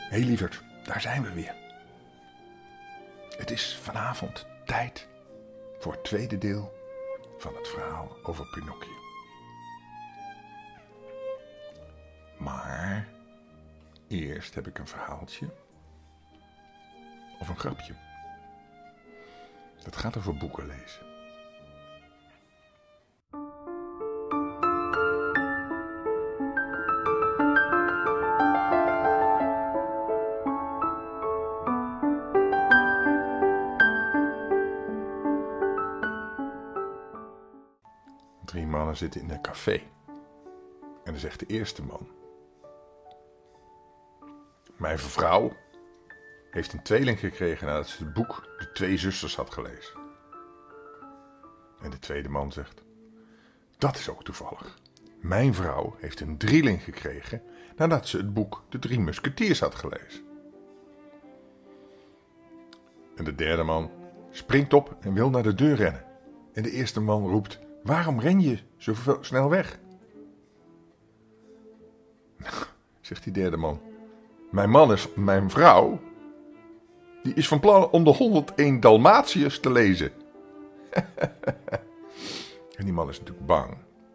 Hé lieverd, daar zijn we weer. Het is vanavond tijd voor het tweede deel van het verhaal over Pinocchio. Maar eerst heb ik een verhaaltje of een grapje. Dat gaat over boeken lezen. Drie mannen zitten in een café. En dan zegt de eerste man: mijn vrouw heeft een tweeling gekregen nadat ze het boek De Twee Zusters had gelezen. En de tweede man zegt: dat is ook toevallig. Mijn vrouw heeft een drieling gekregen nadat ze het boek De Drie Musketiers had gelezen. En de derde man springt op en wil naar de deur rennen. En de eerste man roept: waarom ren je zo snel weg? Zegt die derde man: mijn vrouw, die is van plan om de 101 Dalmatiërs te lezen. En die man is natuurlijk bang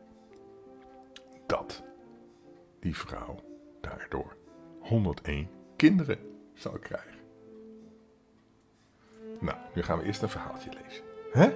dat die vrouw daardoor 101 kinderen zal krijgen. Nou, nu gaan we eerst een verhaaltje lezen. Hè?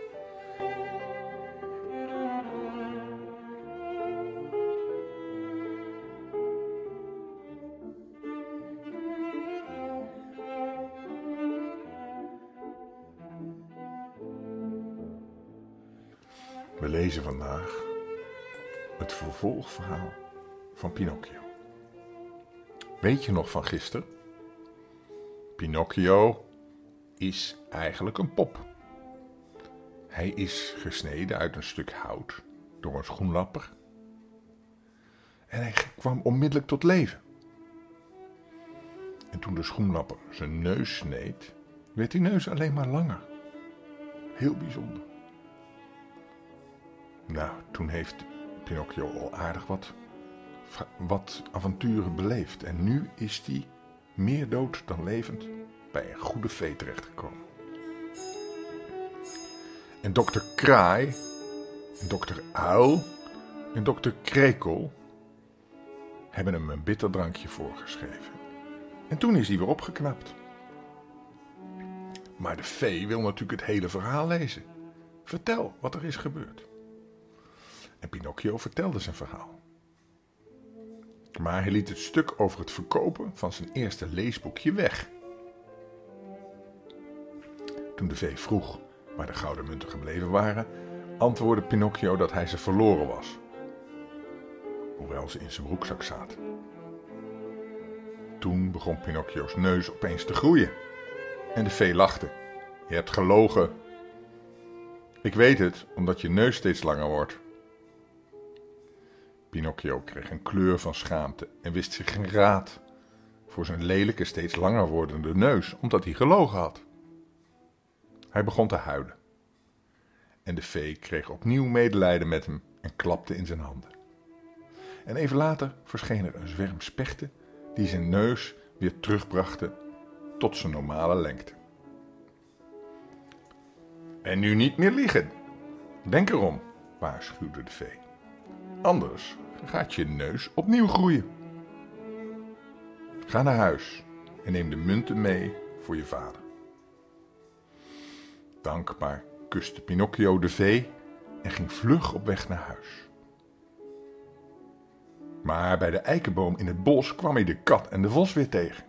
We lezen vandaag het vervolgverhaal van Pinocchio. Weet je nog van gisteren? Pinocchio is eigenlijk een pop. Hij is gesneden uit een stuk hout door een schoenlapper. En hij kwam onmiddellijk tot leven. En toen de schoenlapper zijn neus sneed, werd die neus alleen maar langer. Heel bijzonder. Nou, toen heeft Pinocchio al aardig wat avonturen beleefd. En nu is hij meer dood dan levend bij een goede vee terechtgekomen. En dokter Kraai, en dokter Uil en dokter Krekel hebben hem een bitter drankje voorgeschreven. En toen is hij weer opgeknapt. Maar de vee wil natuurlijk het hele verhaal lezen. Vertel wat er is gebeurd. En Pinocchio vertelde zijn verhaal. Maar hij liet het stuk over het verkopen van zijn eerste leesboekje weg. Toen de vee vroeg waar de gouden munten gebleven waren, antwoordde Pinocchio dat hij ze verloren was. Hoewel ze in zijn broekzak zaten. Toen begon Pinocchio's neus opeens te groeien. En de vee lachte. Je hebt gelogen. Ik weet het, omdat je neus steeds langer wordt. Pinocchio kreeg een kleur van schaamte en wist zich geen raad voor zijn lelijke, steeds langer wordende neus, omdat hij gelogen had. Hij begon te huilen. En de vee kreeg opnieuw medelijden met hem en klapte in zijn handen. En even later verscheen er een zwerm spechten die zijn neus weer terugbrachten tot zijn normale lengte. En nu niet meer liegen. Denk erom, waarschuwde de vee. Anders gaat je neus opnieuw groeien. Ga naar huis en neem de munten mee voor je vader. Dankbaar kuste Pinocchio de vee en ging vlug op weg naar huis. Maar bij de eikenboom in het bos kwam hij de kat en de vos weer tegen.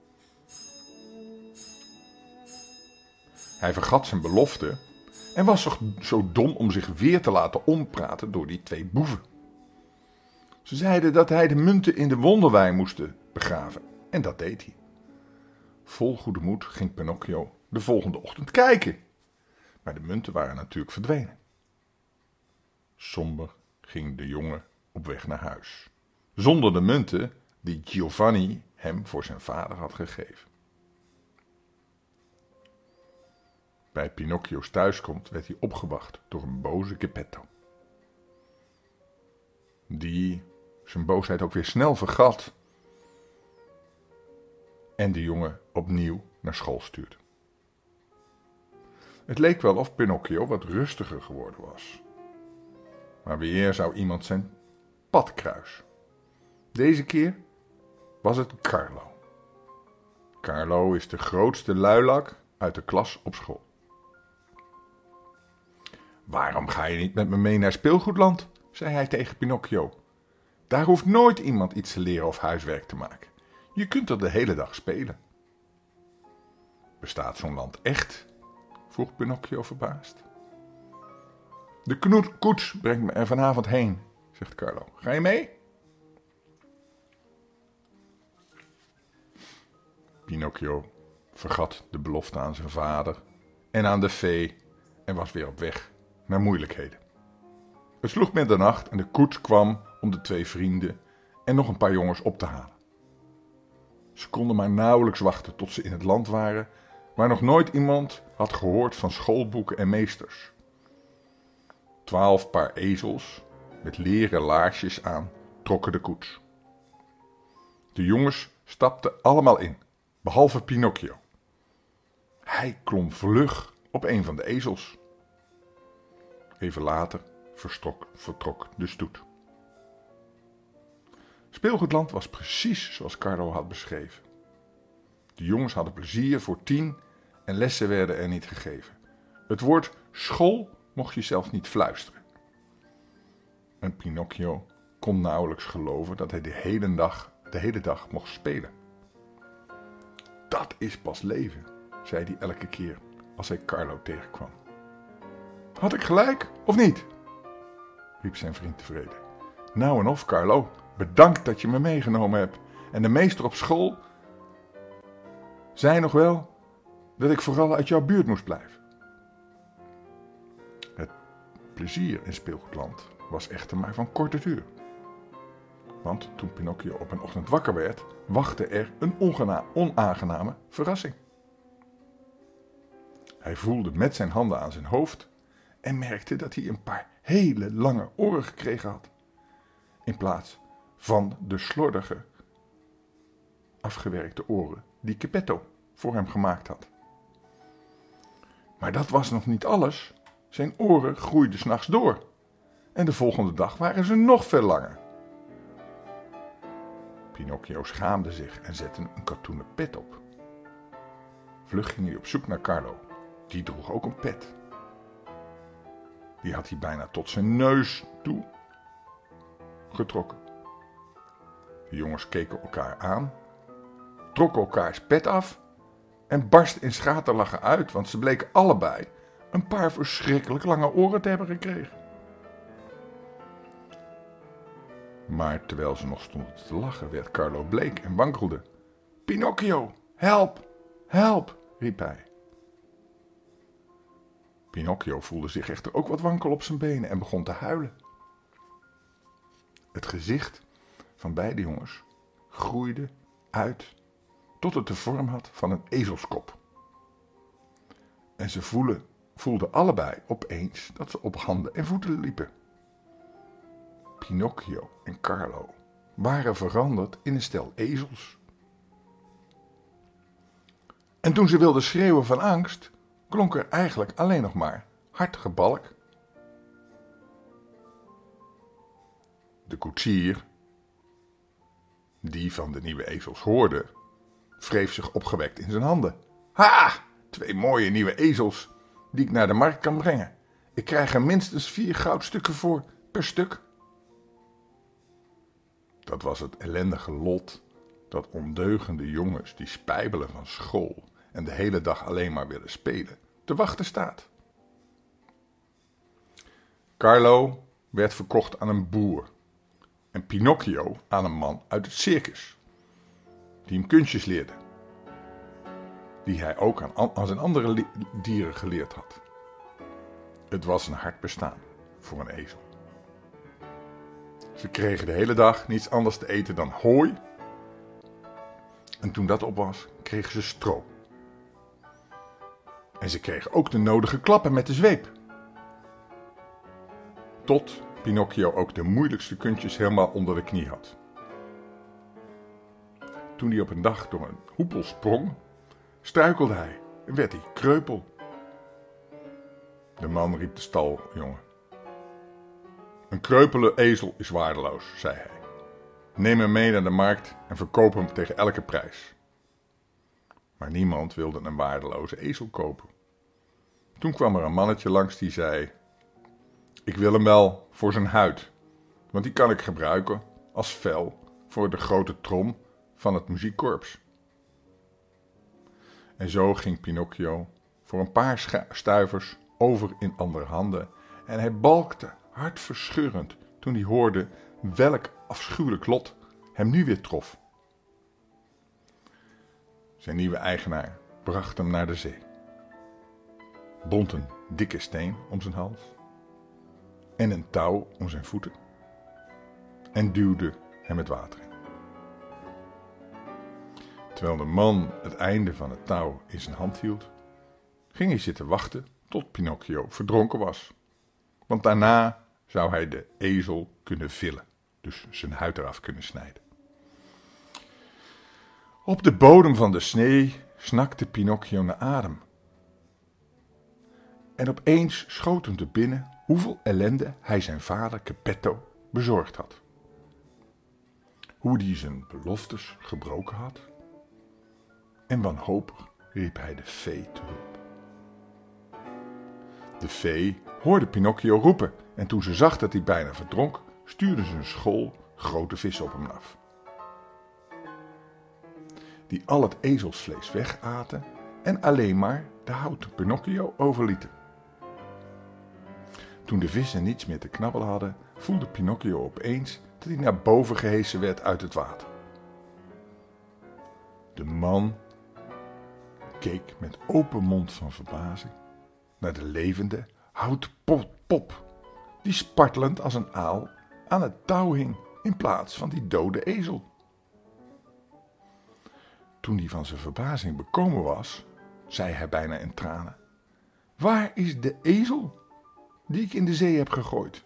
Hij vergat zijn belofte en was zo dom om zich weer te laten ompraten door die twee boeven. Ze zeiden dat hij de munten in de wonderwijn moest begraven. En dat deed hij. Vol goede moed ging Pinocchio de volgende ochtend kijken. Maar de munten waren natuurlijk verdwenen. Somber ging de jongen op weg naar huis. Zonder de munten die Giovanni hem voor zijn vader had gegeven. Bij Pinocchio's thuiskomst werd hij opgewacht door een boze Geppetto. Die zijn boosheid ook weer snel vergat. en de jongen opnieuw naar school stuurde. Het leek wel of Pinocchio wat rustiger geworden was. Maar weer zou iemand zijn pad kruisen. Deze keer was het Carlo. Carlo is de grootste luilak uit de klas op school. Waarom ga je niet met me mee naar speelgoedland? Zei hij tegen Pinocchio. Daar hoeft nooit iemand iets te leren of huiswerk te maken. Je kunt er de hele dag spelen. Bestaat zo'n land echt? Vroeg Pinocchio verbaasd. De koets brengt me er vanavond heen, zegt Carlo. Ga je mee? Pinocchio vergat de belofte aan zijn vader en aan de fee en was weer op weg naar moeilijkheden. Het sloeg middernacht en de koets kwam om de 2 vrienden en nog een paar jongens op te halen. Ze konden maar nauwelijks wachten tot ze in het land waren waar nog nooit iemand had gehoord van schoolboeken en meesters. 12 paar ezels met leren laarsjes aan trokken de koets. De jongens stapten allemaal in, behalve Pinocchio. Hij klom vlug op een van de ezels. Even later vertrok de stoet. Speelgoedland was precies zoals Carlo had beschreven. De jongens hadden plezier voor 10 en lessen werden er niet gegeven. Het woord school mocht je zelfs niet fluisteren. En Pinocchio kon nauwelijks geloven dat hij de hele dag mocht spelen. Dat is pas leven, zei hij elke keer als hij Carlo tegenkwam. Had ik gelijk of niet? Riep zijn vriend tevreden. Nou en of, Carlo, bedankt dat je me meegenomen hebt. En de meester op school zei nog wel dat ik vooral uit jouw buurt moest blijven. Het plezier in speelgoedland was echter maar van korte duur. Want toen Pinocchio op een ochtend wakker werd, wachtte er een onaangename verrassing. Hij voelde met zijn handen aan zijn hoofd en merkte dat hij een paar hele lange oren gekregen had. In plaats van de slordige, afgewerkte oren die Geppetto voor hem gemaakt had. Maar dat was nog niet alles. Zijn oren groeiden 's nachts door. En de volgende dag waren ze nog veel langer. Pinocchio schaamde zich en zette een katoenen pet op. Vlug ging hij op zoek naar Carlo. Die droeg ook een pet. Die had hij bijna tot zijn neus toe getrokken. De jongens keken elkaar aan, trokken elkaars pet af en barsten in schaterlachen uit, want ze bleken allebei een paar verschrikkelijk lange oren te hebben gekregen. Maar terwijl ze nog stonden te lachen, werd Carlo bleek en wankelde. Pinocchio, help, help, riep hij. Pinocchio voelde zich echter ook wat wankel op zijn benen en begon te huilen. Het gezicht van beide jongens groeide uit tot het de vorm had van een ezelskop. En ze voelden allebei opeens dat ze op handen en voeten liepen. Pinocchio en Carlo waren veranderd in een stel ezels. En toen ze wilden schreeuwen van angst, klonk er eigenlijk alleen nog maar hard gebalk. De koetsier, die van de nieuwe ezels hoorde, wreef zich opgewekt in zijn handen. Ha! 2 mooie nieuwe ezels die ik naar de markt kan brengen. Ik krijg er minstens 4 goudstukken voor per stuk. Dat was het ellendige lot dat ondeugende jongens die spijbelen van school en de hele dag alleen maar willen spelen, te wachten staat. Carlo werd verkocht aan een boer en Pinocchio aan een man uit het circus, die hem kunstjes leerde, die hij ook aan zijn andere dieren geleerd had. Het was een hard bestaan voor een ezel. Ze kregen de hele dag niets anders te eten dan hooi. En toen dat op was, kregen ze stro. En ze kregen ook de nodige klappen met de zweep. Tot Pinocchio ook de moeilijkste kunstjes helemaal onder de knie had. Toen hij op een dag door een hoepel sprong, struikelde hij en werd hij kreupel. De man riep de staljongen. Een kreupele ezel is waardeloos, zei hij. Neem hem mee naar de markt en verkoop hem tegen elke prijs. Maar niemand wilde een waardeloze ezel kopen. Toen kwam er een mannetje langs die zei: ik wil hem wel voor zijn huid, want die kan ik gebruiken als vel voor de grote trom van het muziekkorps. En zo ging Pinocchio voor een paar stuivers over in andere handen en hij balkte hartverscheurend toen hij hoorde welk afschuwelijk lot hem nu weer trof. Zijn nieuwe eigenaar bracht hem naar de zee, bond een dikke steen om zijn hals en een touw om zijn voeten en duwde hem het water in. Terwijl de man het einde van het touw in zijn hand hield, ging hij zitten wachten tot Pinocchio verdronken was. Want daarna zou hij de ezel kunnen villen, dus zijn huid eraf kunnen snijden. Op de bodem van de snee snakte Pinocchio naar adem. En opeens schoot hem te binnen hoeveel ellende hij zijn vader Geppetto bezorgd had. Hoe die zijn beloftes gebroken had. En wanhopig riep hij de fee te hulp. De fee hoorde Pinocchio roepen en toen ze zag dat hij bijna verdronk, stuurde ze een school grote vissen op hem af. Die al het ezelsvlees wegaten en alleen maar de houten Pinocchio overlieten. Toen de vissen niets meer te knabbelen hadden, voelde Pinocchio opeens dat hij naar boven gehesen werd uit het water. De man keek met open mond van verbazing naar de levende houten pop, die spartelend als een aal aan het touw hing in plaats van die dode ezel. Toen hij van zijn verbazing bekomen was, zei hij bijna in tranen: waar is de ezel die ik in de zee heb gegooid?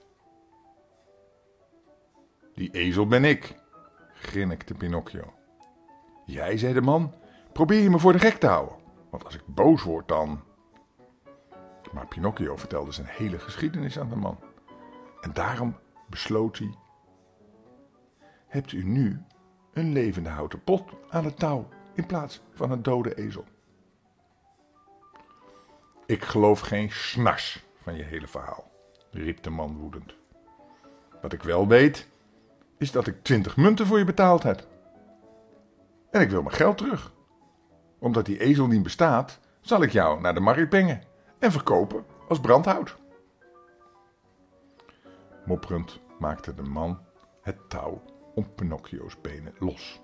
Die ezel ben ik, grinnikte Pinocchio. Jij, zei de man, probeer je me voor de gek te houden, want als ik boos word dan... Maar Pinocchio vertelde zijn hele geschiedenis aan de man. En daarom besloot hij: hebt u nu een levende houten pot aan het touw in plaats van een dode ezel? Ik geloof geen snars van je hele verhaal, riep de man woedend. Wat ik wel weet, is dat ik 20 munten voor je betaald heb. En ik wil mijn geld terug. Omdat die ezel niet bestaat, zal ik jou naar de markt brengen en verkopen als brandhout. Mopperend maakte de man het touw om Pinocchio's benen los.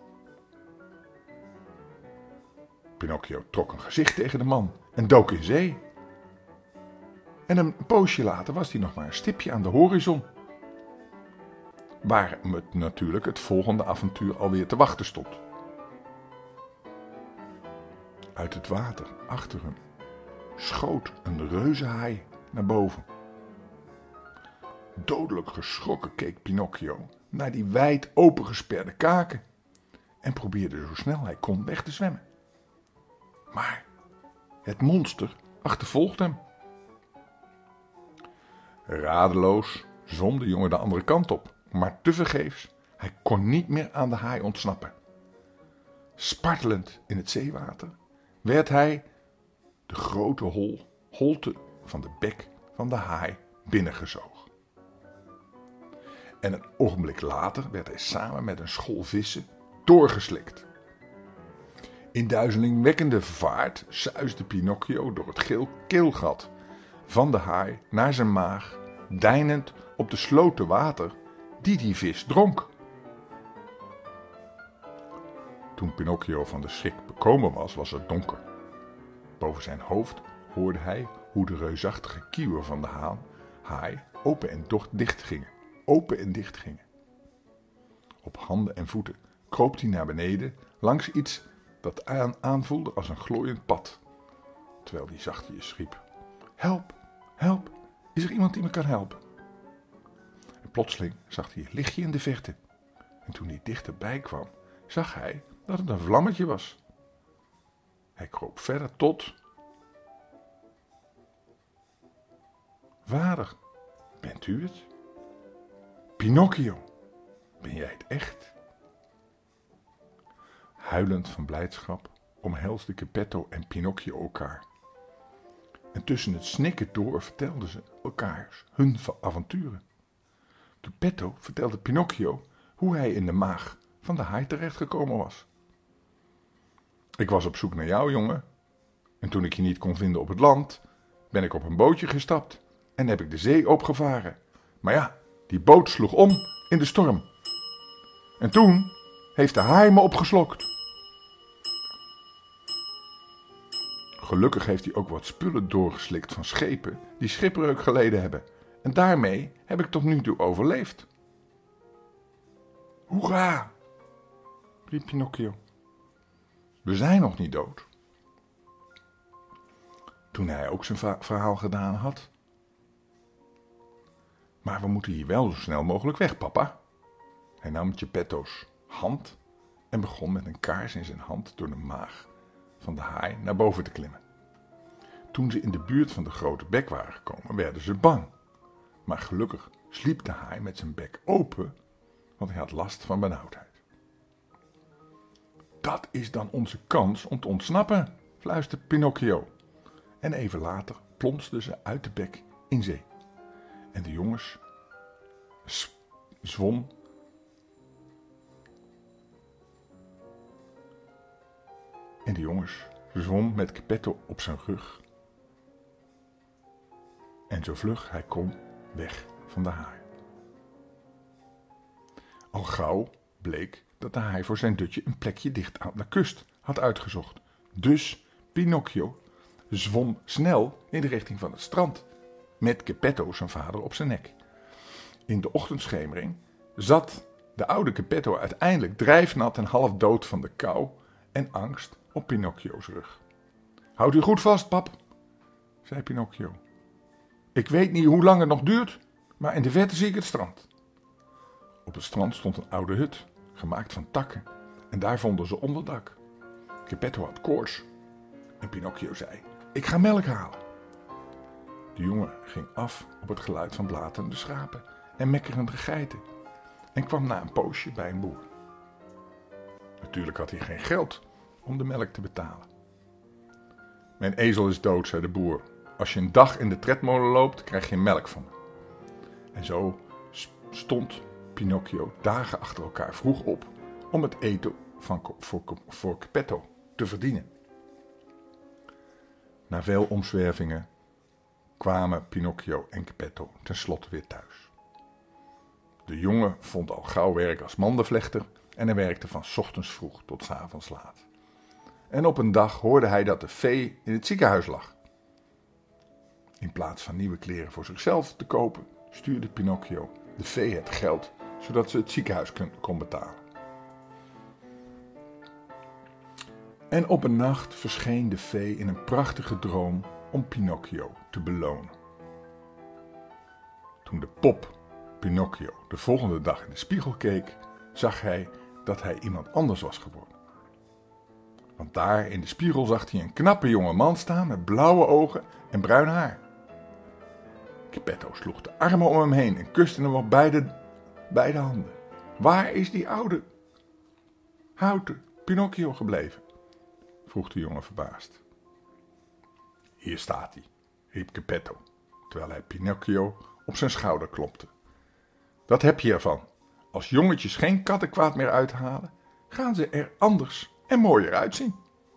Pinocchio trok een gezicht tegen de man en dook in zee. En een poosje later was hij nog maar een stipje aan de horizon, waar het natuurlijk het volgende avontuur alweer te wachten stond. Uit het water achter hem schoot een reuzenhaai naar boven. Dodelijk geschrokken keek Pinocchio naar die wijd opengesperde kaken en probeerde zo snel hij kon weg te zwemmen. Maar het monster achtervolgde hem. Radeloos zwom de jongen de andere kant op, maar tevergeefs, hij kon niet meer aan de haai ontsnappen. Spartelend in het zeewater werd hij de grote holte van de bek van de haai binnengezogen. En een ogenblik later werd hij samen met een school vissen doorgeslikt. In duizelingwekkende vaart suisde Pinocchio door het keelgat van de haai naar zijn maag, deinend op de sloten water die vis dronk. Toen Pinocchio van de schrik bekomen was, was het donker. Boven zijn hoofd hoorde hij hoe de reusachtige kieuwen van de haai open en dicht gingen. Op handen en voeten kroop hij naar beneden langs iets dat aanvoelde als een glooiend pad, terwijl hij zachtjes riep: help, help, is er iemand die me kan helpen? En plotseling zag hij een lichtje in de verte. En toen hij dichterbij kwam, zag hij dat het een vlammetje was. Hij kroop verder tot... Vader, bent u het? Pinocchio, ben jij het echt? Huilend van blijdschap omhelsden Geppetto en Pinocchio elkaar. En tussen het snikken door vertelden ze elkaar hun avonturen. Geppetto vertelde Pinocchio hoe hij in de maag van de haai terechtgekomen was. Ik was op zoek naar jou, jongen. En toen ik je niet kon vinden op het land, ben ik op een bootje gestapt en heb ik de zee opgevaren. Maar ja, die boot sloeg om in de storm. En toen heeft de haai me opgeslokt. Gelukkig heeft hij ook wat spullen doorgeslikt van schepen die schipbreuk geleden hebben. En daarmee heb ik tot nu toe overleefd. Hoera! Riep Pinocchio. We zijn nog niet dood. Toen hij ook zijn verhaal gedaan had. Maar we moeten hier wel zo snel mogelijk weg, papa. Hij nam Geppetto's hand en begon met een kaars in zijn hand door de maag van de haai naar boven te klimmen. Toen ze in de buurt van de grote bek waren gekomen, werden ze bang. Maar gelukkig sliep de haai met zijn bek open, want hij had last van benauwdheid. Dat is dan onze kans om te ontsnappen, fluisterde Pinocchio. En even later plonsden ze uit de bek in zee. En de jongens zwom met Geppetto op zijn rug. En zo vlug hij kon weg van de haai. Al gauw bleek dat de haai voor zijn dutje een plekje dicht aan de kust had uitgezocht. Dus Pinocchio zwom snel in de richting van het strand, met Geppetto zijn vader op zijn nek. In de ochtendschemering zat de oude Geppetto uiteindelijk drijfnat en half dood van de kou en angst op Pinocchio's rug. Houd u goed vast, pap, zei Pinocchio. Ik weet niet hoe lang het nog duurt, maar in de verte zie ik het strand. Op het strand stond een oude hut, gemaakt van takken, en daar vonden ze onderdak. Geppetto had koorts en Pinocchio zei, ik ga melk halen. De jongen ging af op het geluid van blatende schapen en mekkerende geiten en kwam na een poosje bij een boer. Natuurlijk had hij geen geld om de melk te betalen. Mijn ezel is dood, zei de boer. Als je een dag in de tredmolen loopt, krijg je melk van me. En zo stond Pinocchio dagen achter elkaar vroeg op om het eten voor Geppetto te verdienen. Na veel omzwervingen kwamen Pinocchio en Geppetto tenslotte weer thuis. De jongen vond al gauw werk als mandenvlechter en hij werkte van 's ochtends vroeg tot 's avonds laat. En op een dag hoorde hij dat de vee in het ziekenhuis lag. In plaats van nieuwe kleren voor zichzelf te kopen, stuurde Pinocchio de vee het geld, zodat ze het ziekenhuis kon betalen. En op een nacht verscheen de vee in een prachtige droom om Pinocchio te belonen. Toen de pop Pinocchio de volgende dag in de spiegel keek, zag hij dat hij iemand anders was geworden. Want daar in de spiegel zag hij een knappe jonge man staan met blauwe ogen en bruin haar. Geppetto sloeg de armen om hem heen en kuste hem op beide handen. Waar is die oude houten Pinocchio gebleven? Vroeg de jongen verbaasd. Hier staat hij, riep Geppetto, terwijl hij Pinocchio op zijn schouder klopte. Wat heb je ervan? Als jongetjes geen kattenkwaad meer uithalen, gaan ze er anders en mooier uitzien.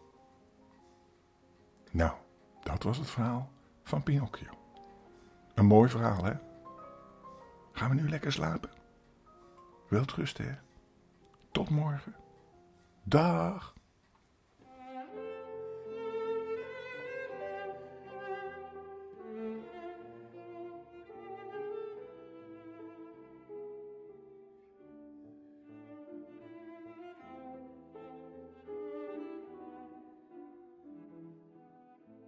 Nou, dat was het verhaal van Pinocchio. Een mooi verhaal, hè? Gaan we nu lekker slapen? Welterusten, hè? Tot morgen. Dag.